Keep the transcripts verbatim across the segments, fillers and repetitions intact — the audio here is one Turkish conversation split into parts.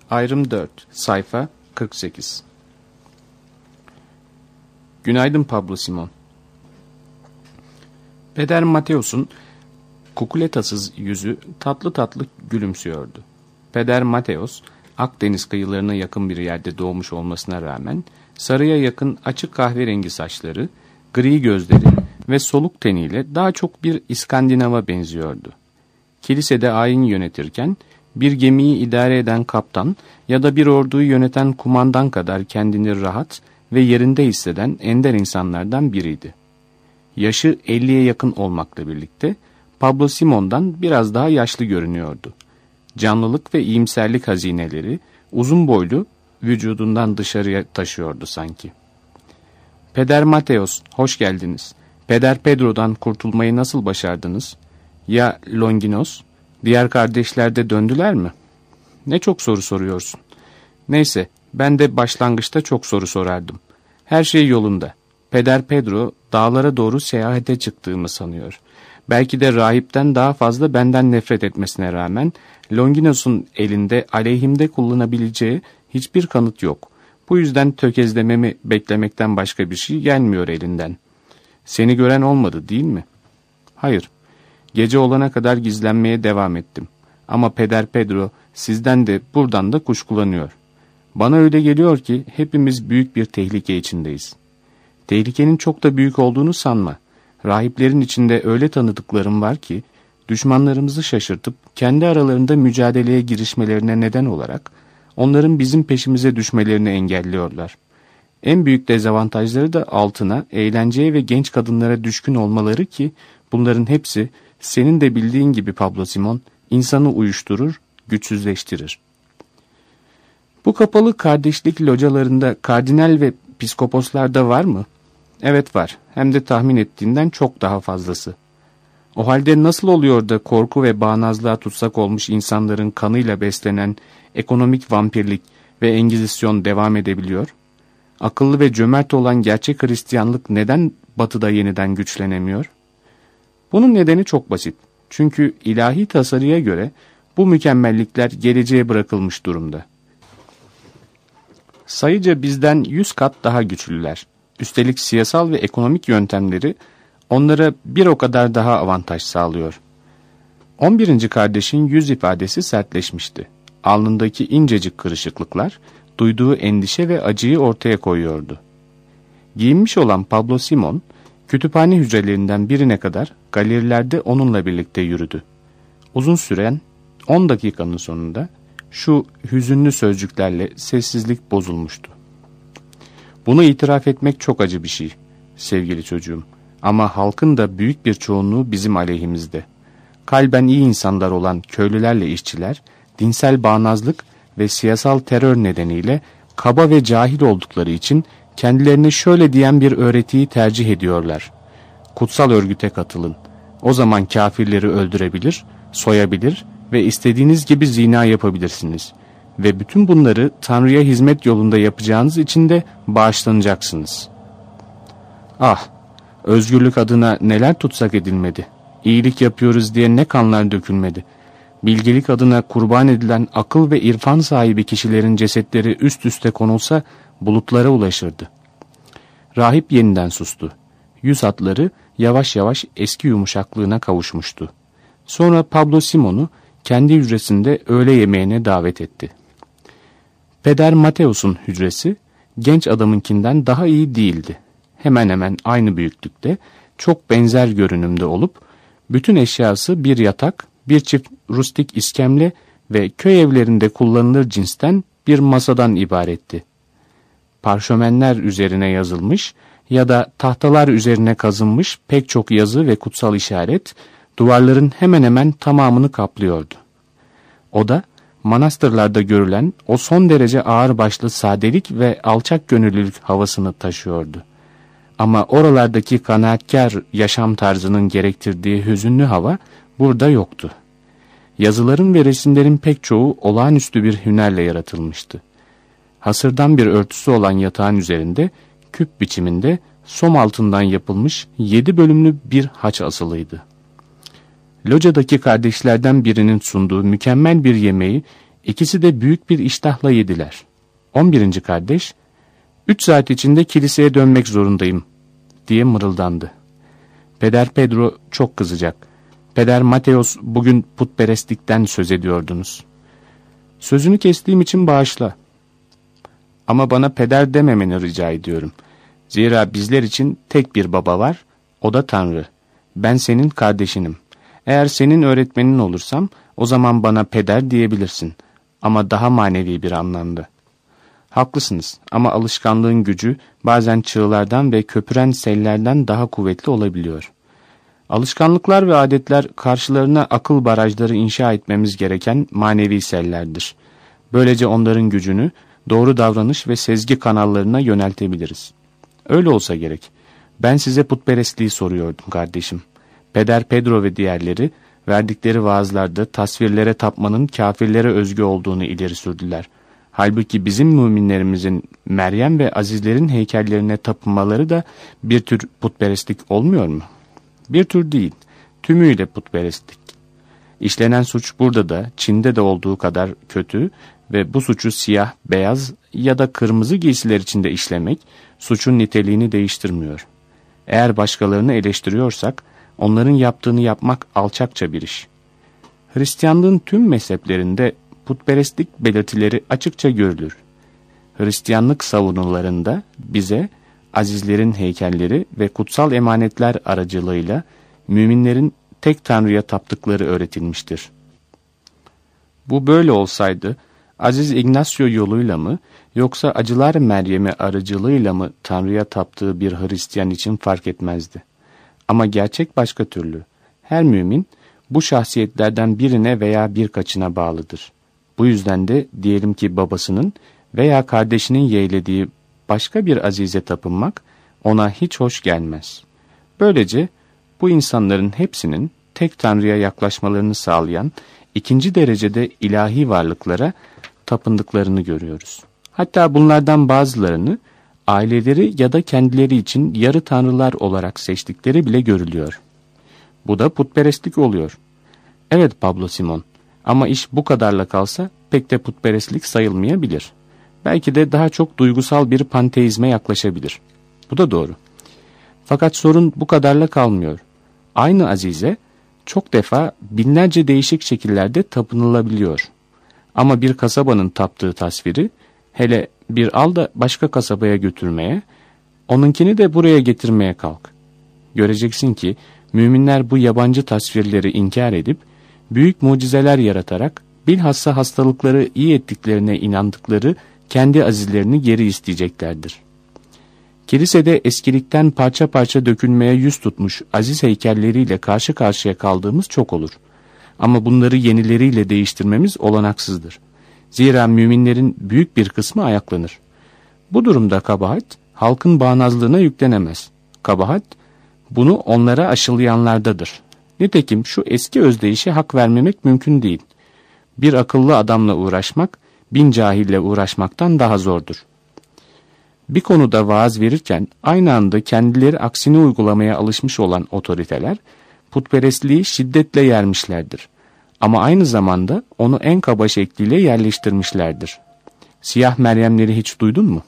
Ayrım dört, sayfa kırk sekiz. Günaydın Pablo Simon. Peder Mateos'un kukuletasız yüzü tatlı tatlı gülümsüyordu. Peder Mateos, Akdeniz kıyılarına yakın bir yerde doğmuş olmasına rağmen, sarıya yakın açık kahverengi saçları, gri gözleri ve soluk teniyle daha çok bir İskandinav'a benziyordu. Kilisede ayin yönetirken, bir gemiyi idare eden kaptan ya da bir orduyu yöneten kumandan kadar kendini rahat ve yerinde hisseden ender insanlardan biriydi. Yaşı elliye yakın olmakla birlikte Pablo Simon'dan biraz daha yaşlı görünüyordu. Canlılık ve iyimserlik hazineleri uzun boylu vücudundan dışarıya taşıyordu sanki. Peder Mateos, hoş geldiniz. Peder Pedro'dan kurtulmayı nasıl başardınız? Ya Longinos? Diğer kardeşler de döndüler mi? Ne çok soru soruyorsun. Neyse, ben de başlangıçta çok soru sorardım. Her şey yolunda. Peder Pedro dağlara doğru seyahate çıktığımı sanıyor. Belki de rahipten daha fazla benden nefret etmesine rağmen Longinos'un elinde aleyhimde kullanabileceği hiçbir kanıt yok. Bu yüzden tökezlememi beklemekten başka bir şey gelmiyor elinden. Seni gören olmadı değil mi? Hayır. Gece olana kadar gizlenmeye devam ettim. Ama Peder Pedro sizden de buradan da kuşkulanıyor. Bana öyle geliyor ki hepimiz büyük bir tehlike içindeyiz. Tehlikenin çok da büyük olduğunu sanma. Rahiplerin içinde öyle tanıdıklarım var ki düşmanlarımızı şaşırtıp kendi aralarında mücadeleye girişmelerine neden olarak onların bizim peşimize düşmelerini engelliyorlar. En büyük dezavantajları da altına, eğlenceye ve genç kadınlara düşkün olmaları ki bunların hepsi senin de bildiğin gibi Pablo Simon, insanı uyuşturur, güçsüzleştirir. Bu kapalı kardeşlik localarında kardinal ve piskoposlar da var mı? Evet var, hem de tahmin ettiğinden çok daha fazlası. O halde nasıl oluyor da korku ve bağnazlığa tutsak olmuş insanların kanıyla beslenen ekonomik vampirlik ve Engizisyon devam edebiliyor? Akıllı ve cömert olan gerçek Hristiyanlık neden batıda yeniden güçlenemiyor? Bunun nedeni çok basit. Çünkü ilahi tasarıya göre bu mükemmellikler geleceğe bırakılmış durumda. Sayıca bizden yüz kat daha güçlüler. Üstelik siyasal ve ekonomik yöntemleri onlara bir o kadar daha avantaj sağlıyor. on birinci kardeşin yüz ifadesi sertleşmişti. Alnındaki incecik kırışıklıklar duyduğu endişe ve acıyı ortaya koyuyordu. Giyinmiş olan Pablo Simon, kütüphane hücrelerinden birine kadar galerilerde onunla birlikte yürüdü. Uzun süren on dakikanın sonunda şu hüzünlü sözcüklerle sessizlik bozulmuştu. Bunu itiraf etmek çok acı bir şey, sevgili çocuğum. Ama halkın da büyük bir çoğunluğu bizim aleyhimizde. Kalben iyi insanlar olan köylülerle işçiler, dinsel bağnazlık ve siyasal terör nedeniyle kaba ve cahil oldukları için kendilerine şöyle diyen bir öğretiyi tercih ediyorlar. Kutsal örgüte katılın. O zaman kafirleri öldürebilir, soyabilir ve istediğiniz gibi zina yapabilirsiniz. Ve bütün bunları Tanrı'ya hizmet yolunda yapacağınız için de bağışlanacaksınız. Ah! Özgürlük adına neler tutsak edilmedi. İyilik yapıyoruz diye ne kanlar dökülmedi. Bilgelik adına kurban edilen akıl ve irfan sahibi kişilerin cesetleri üst üste konulsa bulutlara ulaşırdı. Rahip yeniden sustu. Yüz hatları yavaş yavaş eski yumuşaklığına kavuşmuştu. Sonra Pablo Simon'u kendi hücresinde öğle yemeğine davet etti. Peder Mateos'un hücresi genç adamınkinden daha iyi değildi. Hemen hemen aynı büyüklükte, çok benzer görünümde olup, bütün eşyası bir yatak, bir çift rustik iskemle ve köy evlerinde kullanılır cinsten bir masadan ibaretti. Parşömenler üzerine yazılmış ya da tahtalar üzerine kazınmış pek çok yazı ve kutsal işaret, duvarların hemen hemen tamamını kaplıyordu. Oda, manastırlarda görülen o son derece ağırbaşlı sadelik ve alçak gönüllülük havasını taşıyordu. Ama oralardaki kanaatkar yaşam tarzının gerektirdiği hüzünlü hava burada yoktu. Yazıların ve resimlerin pek çoğu olağanüstü bir hünerle yaratılmıştı. Hasırdan bir örtüsü olan yatağın üzerinde küp biçiminde som altından yapılmış yedi bölümlü bir haç asılıydı. Locadaki kardeşlerden birinin sunduğu mükemmel bir yemeği İkisi de büyük bir iştahla yediler. On birinci kardeş, üç saat içinde kiliseye dönmek zorundayım diye mırıldandı. Peder Pedro çok kızacak. Peder Mateos, bugün putperestlikten söz ediyordunuz. Sözünü kestiğim için bağışla. Ama bana peder dememeni rica ediyorum. Zira bizler için tek bir baba var, o da Tanrı. Ben senin kardeşinim. Eğer senin öğretmenin olursam, o zaman bana peder diyebilirsin. Ama daha manevi bir anlamda. Haklısınız ama alışkanlığın gücü bazen çığlardan ve köpüren sellerden daha kuvvetli olabiliyor. Alışkanlıklar ve adetler karşılarına akıl barajları inşa etmemiz gereken manevi sellerdir. Böylece onların gücünü doğru davranış ve sezgi kanallarına yöneltebiliriz. Öyle olsa gerek. Ben size putperestliği soruyordum kardeşim. Peder Pedro ve diğerleri verdikleri vaazlarda tasvirlere tapmanın kafirlere özgü olduğunu ileri sürdüler. Halbuki bizim müminlerimizin Meryem ve azizlerin heykellerine tapınmaları da bir tür putperestlik olmuyor mu? Bir tür değil, tümüyle putperestlik. İşlenen suç burada da, Çin'de de olduğu kadar kötü ve bu suçu siyah, beyaz ya da kırmızı giysiler içinde işlemek, suçun niteliğini değiştirmiyor. Eğer başkalarını eleştiriyorsak, onların yaptığını yapmak alçakça bir iş. Hristiyanlığın tüm mezheplerinde putperestlik belirtileri açıkça görülür. Hristiyanlık savunularında bize azizlerin heykelleri ve kutsal emanetler aracılığıyla müminlerin tek Tanrı'ya taptıkları öğretilmiştir. Bu böyle olsaydı Aziz Ignacio yoluyla mı yoksa Acılar Meryem'i aracılığıyla mı Tanrı'ya taptığı bir Hristiyan için fark etmezdi. Ama gerçek başka türlü. Her mümin bu şahsiyetlerden birine veya birkaçına bağlıdır. Bu yüzden de diyelim ki babasının veya kardeşinin yeğlediği başka bir azize tapınmak ona hiç hoş gelmez. Böylece bu insanların hepsinin tek Tanrı'ya yaklaşmalarını sağlayan ikinci derecede ilahi varlıklara tapındıklarını görüyoruz. Hatta bunlardan bazılarını aileleri ya da kendileri için yarı tanrılar olarak seçtikleri bile görülüyor. Bu da putperestlik oluyor. Evet Pablo Simon, ama iş bu kadarla kalsa pek de putperestlik sayılmayabilir. Belki de daha çok duygusal bir panteizme yaklaşabilir. Bu da doğru. Fakat sorun bu kadarla kalmıyor. Aynı azize çok defa binlerce değişik şekillerde tapınılabiliyor. Ama bir kasabanın taptığı tasviri, hele bir al da başka kasabaya götürmeye, onunkini de buraya getirmeye kalk. Göreceksin ki müminler bu yabancı tasvirleri inkar edip, büyük mucizeler yaratarak, bilhassa hastalıkları iyi ettiklerine inandıkları kendi azizlerini geri isteyeceklerdir. Kilisede eskilikten parça parça dökülmeye yüz tutmuş aziz heykelleriyle karşı karşıya kaldığımız çok olur. Ama bunları yenileriyle değiştirmemiz olanaksızdır. Zira müminlerin büyük bir kısmı ayaklanır. Bu durumda kabahat, halkın bağnazlığına yüklenemez. Kabahat, bunu onlara aşılayanlardadır. Nitekim şu eski özdeyişe hak vermemek mümkün değil. Bir akıllı adamla uğraşmak, bin cahille uğraşmaktan daha zordur. Bir konuda vaaz verirken aynı anda kendileri aksini uygulamaya alışmış olan otoriteler, putperestliği şiddetle yermişlerdir. Ama aynı zamanda onu en kaba şekliyle yerleştirmişlerdir. Siyah Meryemleri hiç duydun mu?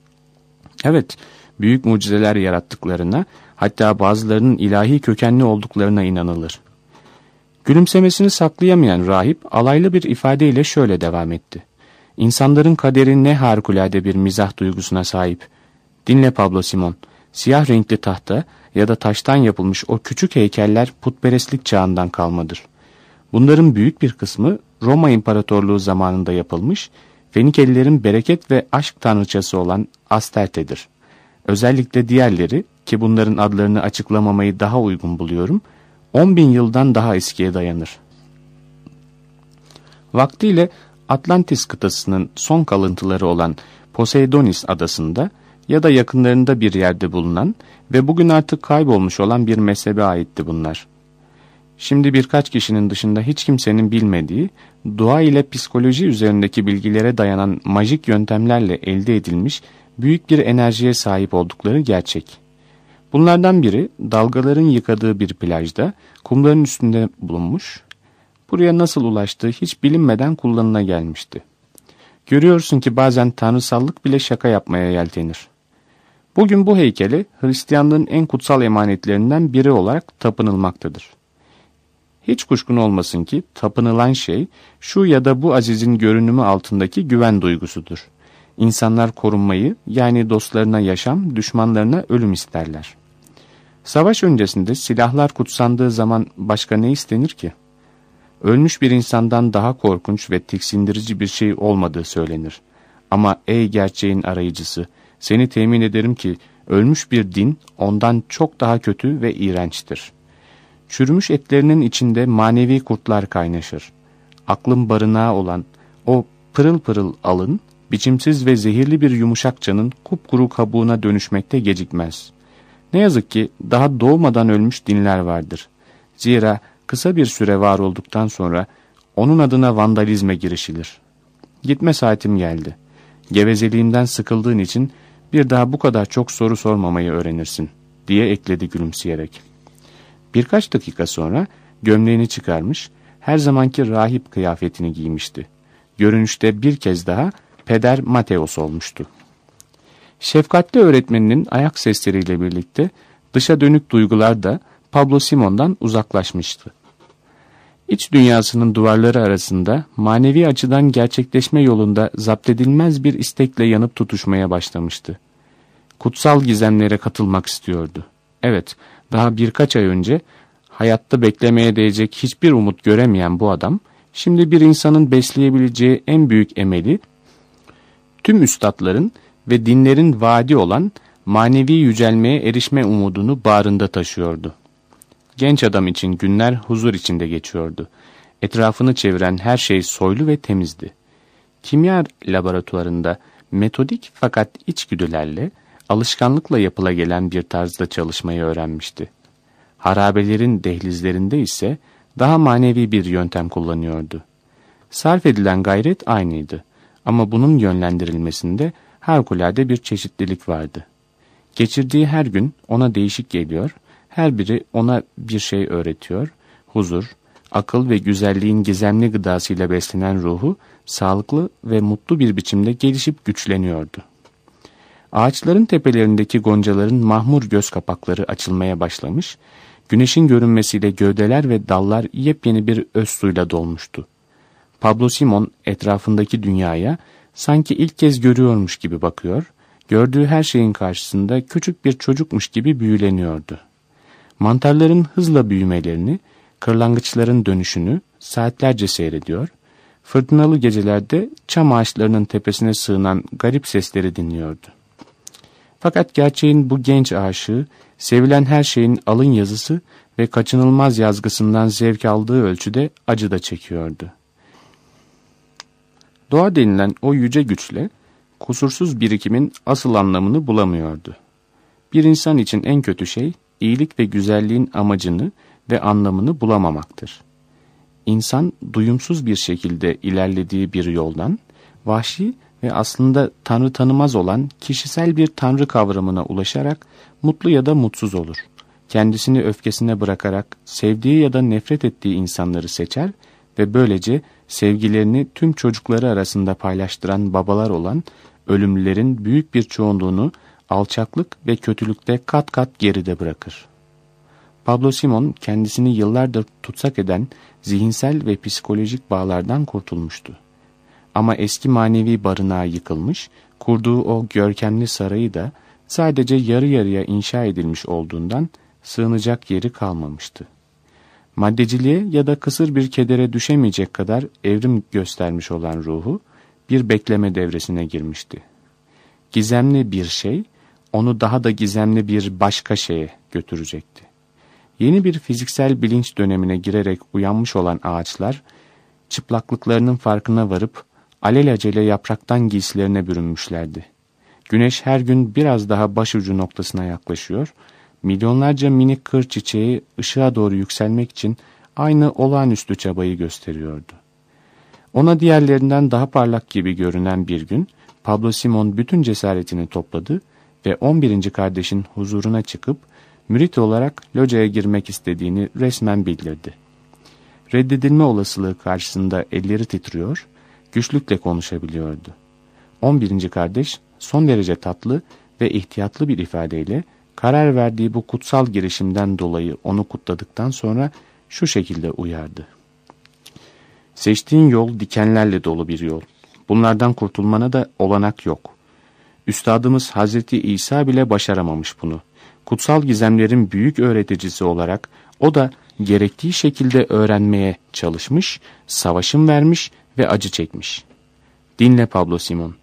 Evet, büyük mucizeler yarattıklarına, hatta bazılarının ilahi kökenli olduklarına inanılır. Gülümsemesini saklayamayan rahip alaylı bir ifadeyle şöyle devam etti. İnsanların kaderi ne harikulade bir mizah duygusuna sahip. Dinle Pablo Simon, siyah renkli tahta ya da taştan yapılmış o küçük heykeller putperestlik çağından kalmadır. Bunların büyük bir kısmı Roma İmparatorluğu zamanında yapılmış, Fenikelilerin bereket ve aşk tanrıçası olan Asterte'dir. Özellikle diğerleri, ki bunların adlarını açıklamamayı daha uygun buluyorum, on bin yıldan daha eskiye dayanır. Vaktiyle Atlantis kıtasının son kalıntıları olan Poseidonis adasında ya da yakınlarında bir yerde bulunan ve bugün artık kaybolmuş olan bir mezhebe aitti bunlar. Şimdi birkaç kişinin dışında hiç kimsenin bilmediği, dua ile psikoloji üzerindeki bilgilere dayanan majik yöntemlerle elde edilmiş büyük bir enerjiye sahip oldukları gerçek. Bunlardan biri dalgaların yıkadığı bir plajda kumların üstünde bulunmuş, buraya nasıl ulaştığı hiç bilinmeden kullanıla gelmişti. Görüyorsun ki bazen tanrısallık bile şaka yapmaya yeltenir. Bugün bu heykeli Hristiyanlığın en kutsal emanetlerinden biri olarak tapınılmaktadır. Hiç kuşkun olmasın ki tapınılan şey şu ya da bu azizin görünümü altındaki güven duygusudur. İnsanlar korunmayı, yani dostlarına yaşam, düşmanlarına ölüm isterler. Savaş öncesinde silahlar kutsandığı zaman başka ne istenir ki? Ölmüş bir insandan daha korkunç ve tiksindirici bir şey olmadığı söylenir. Ama ey gerçeğin arayıcısı, seni temin ederim ki ölmüş bir din ondan çok daha kötü ve iğrençtir. Çürümüş etlerinin içinde manevi kurtlar kaynaşır. Aklın barınağı olan o pırıl pırıl alın, biçimsiz ve zehirli bir yumuşakçanın kupkuru kabuğuna dönüşmekte gecikmez. Ne yazık ki daha doğmadan ölmüş dinler vardır. Zira kısa bir süre var olduktan sonra onun adına vandalizme girişilir. Gitme saatim geldi. Gevezeliğimden sıkıldığın için bir daha bu kadar çok soru sormamayı öğrenirsin, diye ekledi gülümseyerek. Birkaç dakika sonra gömleğini çıkarmış, her zamanki rahip kıyafetini giymişti. Görünüşte bir kez daha Peder Mateos olmuştu. Şefkatli öğretmeninin ayak sesleriyle birlikte dışa dönük duygular da Pablo Simon'dan uzaklaşmıştı. İç dünyasının duvarları arasında manevi açıdan gerçekleşme yolunda zapt edilmez bir istekle yanıp tutuşmaya başlamıştı. Kutsal gizemlere katılmak istiyordu. Evet, daha birkaç ay önce hayatta beklemeye değecek hiçbir umut göremeyen bu adam, şimdi bir insanın besleyebileceği en büyük emeli, tüm üstadların ve dinlerin vaadi olan manevi yücelmeye erişme umudunu bağrında taşıyordu. Genç adam için günler huzur içinde geçiyordu. Etrafını çeviren her şey soylu ve temizdi. Kimya laboratuvarında metodik fakat içgüdülerle, alışkanlıkla yapıla gelen bir tarzda çalışmayı öğrenmişti. Harabelerin dehlizlerinde ise daha manevi bir yöntem kullanıyordu. Sarf edilen gayret aynıydı ama bunun yönlendirilmesinde harikulade bir çeşitlilik vardı. Geçirdiği her gün ona değişik geliyor, her biri ona bir şey öğretiyor, huzur, akıl ve güzelliğin gizemli gıdasıyla beslenen ruhu sağlıklı ve mutlu bir biçimde gelişip güçleniyordu. Ağaçların tepelerindeki goncaların mahmur göz kapakları açılmaya başlamış, güneşin görünmesiyle gövdeler ve dallar yepyeni bir öz suyla dolmuştu. Pablo Simon etrafındaki dünyaya sanki ilk kez görüyormuş gibi bakıyor, gördüğü her şeyin karşısında küçük bir çocukmuş gibi büyüleniyordu. Mantarların hızla büyümelerini, kırlangıçların dönüşünü saatlerce seyrediyor, fırtınalı gecelerde çam ağaçlarının tepesine sığınan garip sesleri dinliyordu. Fakat gerçeğin bu genç aşığı, sevilen her şeyin alın yazısı ve kaçınılmaz yazgısından zevk aldığı ölçüde acı da çekiyordu. Doğa denilen o yüce güçle, kusursuz birikimin asıl anlamını bulamıyordu. Bir insan için en kötü şey, iyilik ve güzelliğin amacını ve anlamını bulamamaktır. İnsan, duyumsuz bir şekilde ilerlediği bir yoldan, vahşi ve aslında tanrı tanımaz olan kişisel bir tanrı kavramına ulaşarak mutlu ya da mutsuz olur. Kendisini öfkesine bırakarak sevdiği ya da nefret ettiği insanları seçer ve böylece sevgilerini tüm çocukları arasında paylaştıran babalar olan ölümlülerin büyük bir çoğunluğunu alçaklık ve kötülükte kat kat geride bırakır. Pablo Simon kendisini yıllardır tutsak eden zihinsel ve psikolojik bağlardan kurtulmuştu. Ama eski manevi barınağı yıkılmış, kurduğu o görkemli sarayı da sadece yarı yarıya inşa edilmiş olduğundan sığınacak yeri kalmamıştı. Maddeciliğe ya da kısır bir kedere düşemeyecek kadar evrim göstermiş olan ruhu bir bekleme devresine girmişti. Gizemli bir şey onu daha da gizemli bir başka şeye götürecekti. Yeni bir fiziksel bilinç dönemine girerek uyanmış olan ağaçlar, çıplaklıklarının farkına varıp alelacele yapraktan giysilerine bürünmüşlerdi. Güneş her gün biraz daha başucu noktasına yaklaşıyor, milyonlarca minik kır çiçeği ışığa doğru yükselmek için aynı olağanüstü çabayı gösteriyordu. Ona diğerlerinden daha parlak gibi görünen bir gün, Pablo Simon bütün cesaretini topladı ve on birinci kardeşin huzuruna çıkıp, mürit olarak locaya girmek istediğini resmen bildirdi. reddedilme olasılığı karşısında elleri titriyor, güçlükle konuşabiliyordu. on birinci kardeş son derece tatlı ve ihtiyatlı bir ifadeyle karar verdiği bu kutsal girişimden dolayı onu kutladıktan sonra şu şekilde uyardı. Seçtiğin yol dikenlerle dolu bir yol. Bunlardan kurtulmana da olanak yok. Üstadımız Hazreti İsa bile başaramamış bunu. Kutsal gizemlerin büyük öğreticisi olarak o da gerektiği şekilde öğrenmeye çalışmış, savaşın vermiş ve acı çekmiş. Dinle Pablo Simon.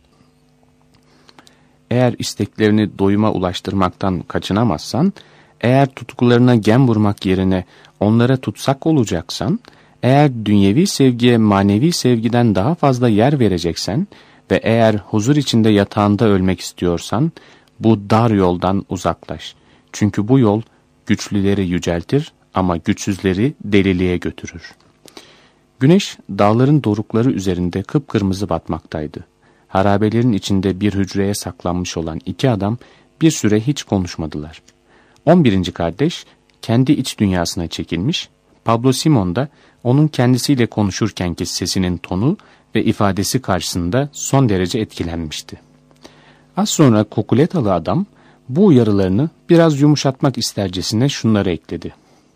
Eğer isteklerini doyuma ulaştırmaktan kaçınamazsan, eğer tutkularına gem vurmak yerine onlara tutsak olacaksan, eğer dünyevi sevgiye manevi sevgiden daha fazla yer vereceksen ve eğer huzur içinde yatağında ölmek istiyorsan, bu dar yoldan uzaklaş. Çünkü bu yol güçlüleri yüceltir ama güçsüzleri deliliğe götürür. Güneş dağların dorukları üzerinde kıpkırmızı batmaktaydı. Harabelerin içinde bir hücreye saklanmış olan iki adam bir süre hiç konuşmadılar. on birinci kardeş kendi iç dünyasına çekilmiş, Pablo Simon da onun kendisiyle konuşurkenki sesinin tonu ve ifadesi karşısında son derece etkilenmişti. Az sonra Kukuletalı adam bu uyarılarını biraz yumuşatmak istercesine şunları ekledi.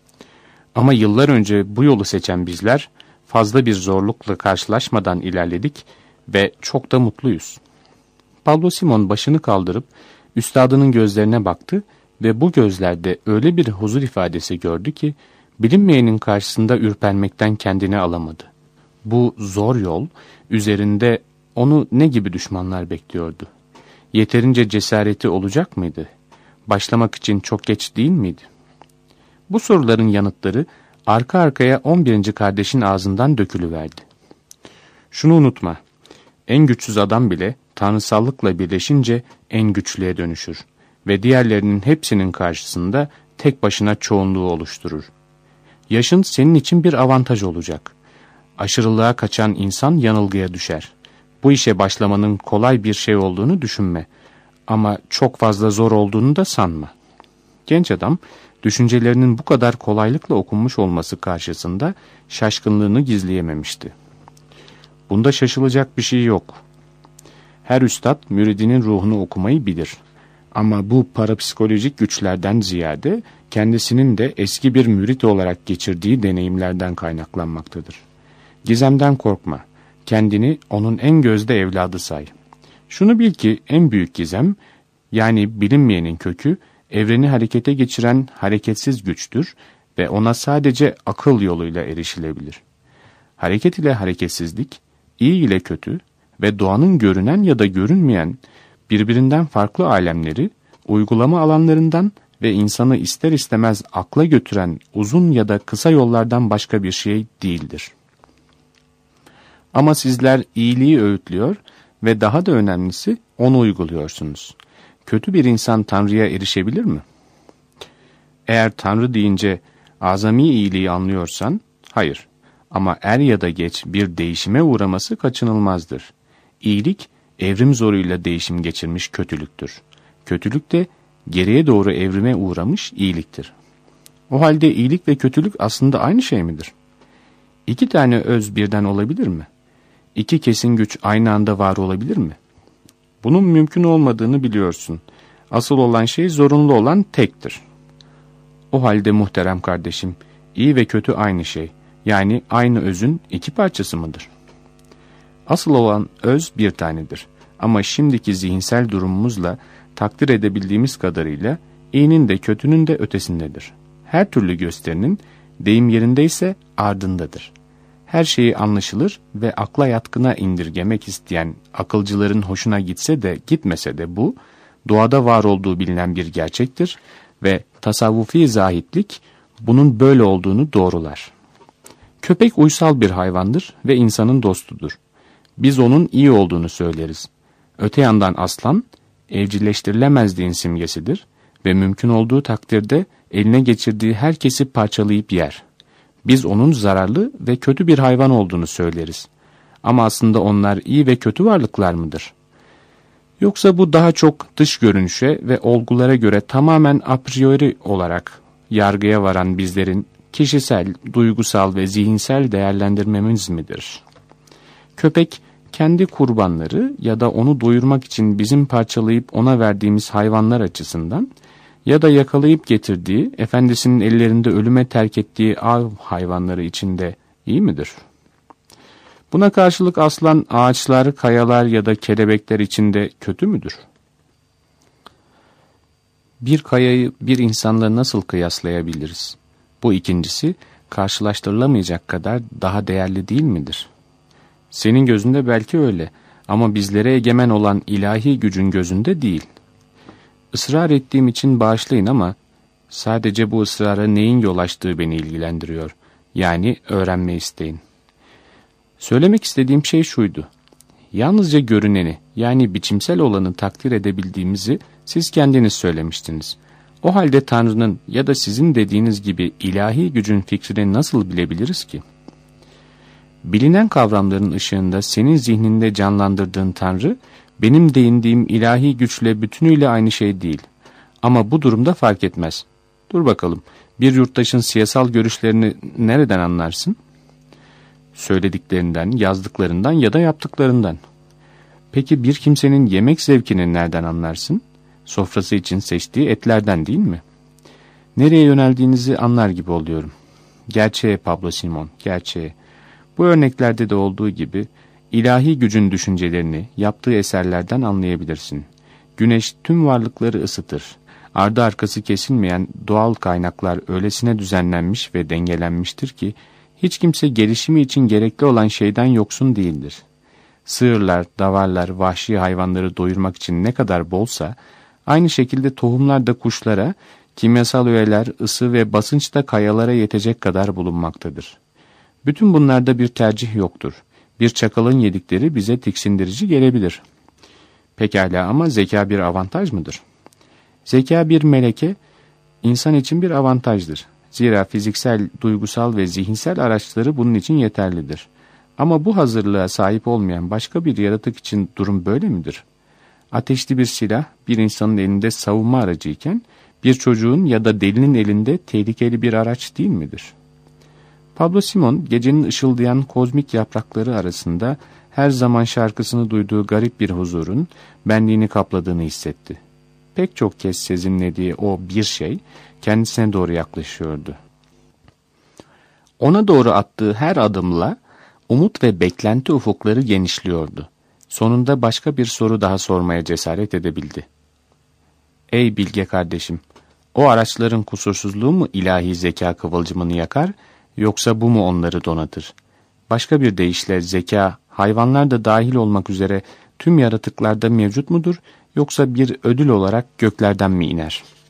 Ama yıllar önce bu yolu seçen bizler fazla bir zorlukla karşılaşmadan ilerledik ve çok da mutluyuz. Pablo Simon başını kaldırıp üstadının gözlerine baktı ve bu gözlerde öyle bir huzur ifadesi gördü ki bilinmeyenin karşısında ürpermekten kendini alamadı. Bu zor yol üzerinde onu ne gibi düşmanlar bekliyordu? Yeterince cesareti olacak mıydı? Başlamak için çok geç değil miydi? Bu soruların yanıtları arka arkaya on birinci kardeşin ağzından dökülüverdi. Şunu unutma, en güçsüz adam bile tanrısallıkla birleşince en güçlüye dönüşür ve diğerlerinin hepsinin karşısında tek başına çoğunluğu oluşturur. Yaşın senin için bir avantaj olacak. Aşırılığa kaçan insan yanılgıya düşer. Bu işe başlamanın kolay bir şey olduğunu düşünme. Ama çok fazla zor olduğunu da sanma. Genç adam, düşüncelerinin bu kadar kolaylıkla okunmuş olması karşısında şaşkınlığını gizleyememişti. Bunda şaşılacak bir şey yok. Her üstad müridinin ruhunu okumayı bilir. Ama bu parapsikolojik güçlerden ziyade kendisinin de eski bir mürit olarak geçirdiği deneyimlerden kaynaklanmaktadır. Gizemden korkma. Kendini onun en gözde evladı say. Şunu bil ki en büyük gizem, yani bilinmeyenin kökü, evreni harekete geçiren hareketsiz güçtür ve ona sadece akıl yoluyla erişilebilir. Hareket ile hareketsizlik, iyi ile kötü ve doğanın görünen ya da görünmeyen birbirinden farklı alemleri, uygulama alanlarından ve insanı ister istemez akla götüren uzun ya da kısa yollardan başka bir şey değildir. Ama sizler iyiliği öğütlüyor ve daha da önemlisi onu uyguluyorsunuz. Kötü bir insan Tanrı'ya erişebilir mi? Eğer Tanrı deyince azami iyiliği anlıyorsan, hayır. Ama er ya da geç bir değişime uğraması kaçınılmazdır. İyilik, evrim zoruyla değişim geçirmiş kötülüktür. Kötülük de geriye doğru evrime uğramış iyiliktir. O halde iyilik ve kötülük aslında aynı şey midir? İki tane öz birden olabilir mi? İki kesin güç aynı anda var olabilir mi? Bunun mümkün olmadığını biliyorsun. Asıl olan şey zorunlu olan tektir. O halde muhterem kardeşim, iyi ve kötü aynı şey. Yani aynı özün iki parçası mıdır? Asıl olan öz bir tanedir. Ama şimdiki zihinsel durumumuzla takdir edebildiğimiz kadarıyla iyinin de kötünün de ötesindedir. Her türlü gösterinin deyim yerindeyse ardındadır. Her şeyi anlaşılır ve akla yatkına indirgemek isteyen akılcıların hoşuna gitse de gitmese de bu, doğada var olduğu bilinen bir gerçektir ve tasavvufi zahitlik bunun böyle olduğunu doğrular. Köpek uysal bir hayvandır ve insanın dostudur. Biz onun iyi olduğunu söyleriz. Öte yandan aslan, evcilleştirilemezliğin simgesidir ve mümkün olduğu takdirde eline geçirdiği herkesi parçalayıp yer. Biz onun zararlı ve kötü bir hayvan olduğunu söyleriz. Ama aslında onlar iyi ve kötü varlıklar mıdır? Yoksa bu daha çok dış görünüşe ve olgulara göre tamamen a priori olarak yargıya varan bizlerin kişisel, duygusal ve zihinsel değerlendirmemiz midir? Köpek, kendi kurbanları ya da onu doyurmak için bizim parçalayıp ona verdiğimiz hayvanlar açısından ya da yakalayıp getirdiği, efendisinin ellerinde ölüme terk ettiği av hayvanları içinde iyi midir? Buna karşılık aslan, ağaçlar, kayalar ya da kelebekler içinde kötü müdür? Bir kayayı bir insanla nasıl kıyaslayabiliriz? Bu ikincisi, karşılaştırılamayacak kadar daha değerli değil midir? Senin gözünde belki öyle ama bizlere egemen olan ilahi gücün gözünde değil. Israr ettiğim için bağışlayın ama sadece bu ısrara neyin yol açtığı beni ilgilendiriyor. Yani öğrenme isteğin. Söylemek istediğim şey şuydu. Yalnızca görüneni, yani biçimsel olanı takdir edebildiğimizi siz kendiniz söylemiştiniz. O halde Tanrı'nın ya da sizin dediğiniz gibi ilahi gücün fikrini nasıl bilebiliriz ki? Bilinen kavramların ışığında senin zihninde canlandırdığın Tanrı, benim değindiğim ilahi güçle bütünüyle aynı şey değil. Ama bu durumda fark etmez. Dur bakalım, bir yurttaşın siyasal görüşlerini nereden anlarsın? Söylediklerinden, yazdıklarından ya da yaptıklarından. Peki bir kimsenin yemek zevkini nereden anlarsın? Sofrası için seçtiği etlerden değil mi? Nereye yöneldiğinizi anlar gibi oluyorum. Gerçeğe Pablo Simon, gerçeğe. Bu örneklerde de olduğu gibi ilahi gücün düşüncelerini yaptığı eserlerden anlayabilirsin. Güneş tüm varlıkları ısıtır. Ardı arkası kesilmeyen doğal kaynaklar öylesine düzenlenmiş ve dengelenmiştir ki hiç kimse gelişimi için gerekli olan şeyden yoksun değildir. Sığırlar, davarlar, vahşi hayvanları doyurmak için ne kadar bolsa, aynı şekilde tohumlar da kuşlara, kimyasal öğeler, ısı ve basınç da kayalara yetecek kadar bulunmaktadır. Bütün bunlarda bir tercih yoktur. Bir çakalın yedikleri bize tiksindirici gelebilir. Pekala ama zeka bir avantaj mıdır? Zeka bir meleke, insan için bir avantajdır. Zira fiziksel, duygusal ve zihinsel araçları bunun için yeterlidir. Ama bu hazırlığa sahip olmayan başka bir yaratık için durum böyle midir? Ateşli bir silah bir insanın elinde savunma aracıyken bir çocuğun ya da delinin elinde tehlikeli bir araç değil midir? Pablo Simon gecenin ışıldayan kozmik yaprakları arasında her zaman şarkısını duyduğu garip bir huzurun benliğini kapladığını hissetti. Pek çok kez sezinlediği o bir şey kendisine doğru yaklaşıyordu. Ona doğru attığı her adımla umut ve beklenti ufukları genişliyordu. Sonunda başka bir soru daha sormaya cesaret edebildi. Ey bilge kardeşim, o araçların kusursuzluğu mu ilahi zeka kıvılcımını yakar, yoksa bu mu onları donatır? Başka bir deyişle zeka, hayvanlar da dahil olmak üzere tüm yaratıklarda mevcut mudur, yoksa bir ödül olarak göklerden mi iner?